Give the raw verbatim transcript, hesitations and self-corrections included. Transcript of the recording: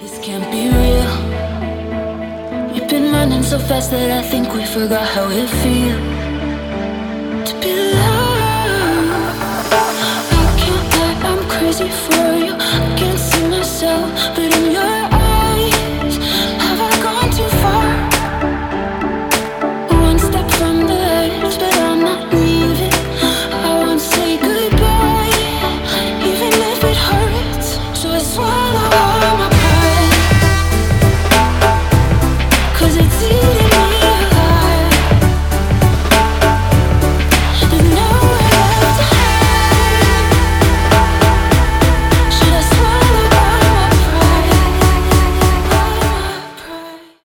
This can't be real. We've been running so fast that I think we forgot how it feels to be loved. I can't lie, I'm crazy for